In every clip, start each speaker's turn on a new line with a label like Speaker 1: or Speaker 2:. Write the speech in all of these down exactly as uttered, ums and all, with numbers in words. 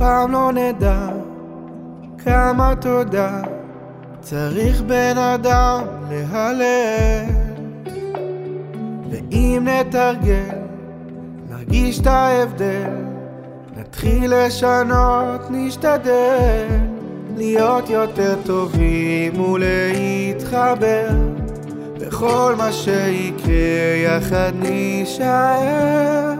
Speaker 1: פעם לא נדע כמה תודה צריך בן אדם להלל, ואם נתרגל נרגיש את ההבדל, נתחיל לשנות, נשתדל להיות יותר טובים ולהתחבר, בכל מה שיקרה יחד נשאר.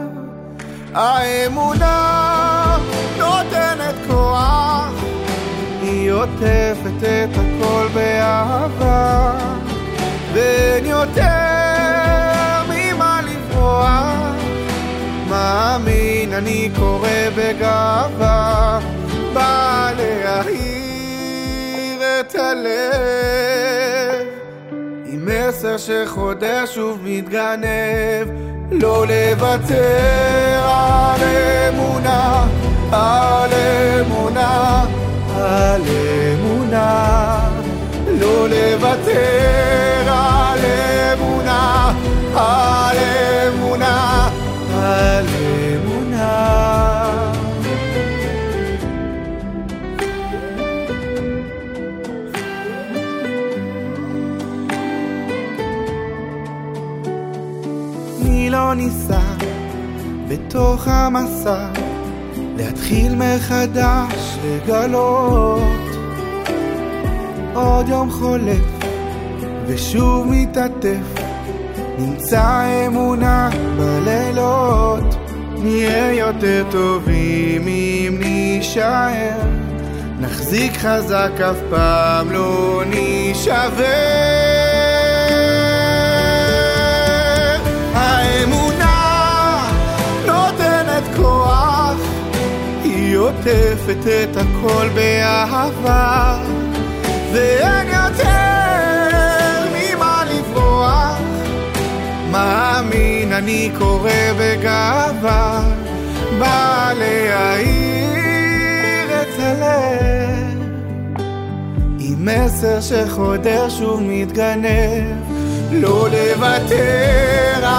Speaker 1: האמונה נותנת כוח, היא עוטפת את הכל באהבה, ואין יותר ממה לברוח, מאמין אני קורא בגאווה, בא להאיר את הלב, עם מסר שחודר שוב מתגנב, לא לוותר על אמונה, על אמונה, על אמונה, לא לוותר על אמונה, על אמונה, על אמונה. מי לא ניסה בתוך המסע להתחיל מחדש, לגלות עוד יום חולף ושוב מתעטף, נמצא אמונה בלילות, נהיה יותר טובים אם נשאר, נחזיק חזק אף פעם לא נשבר. האמונה נותנת כוח, היא עוטפת את הכל באהבה, ואין יותר ממה לברוח, מאמין אני קורא בגאווה, בא להאיר את הלב, עם מסר שחודר שוב מתגנב, לא לוותר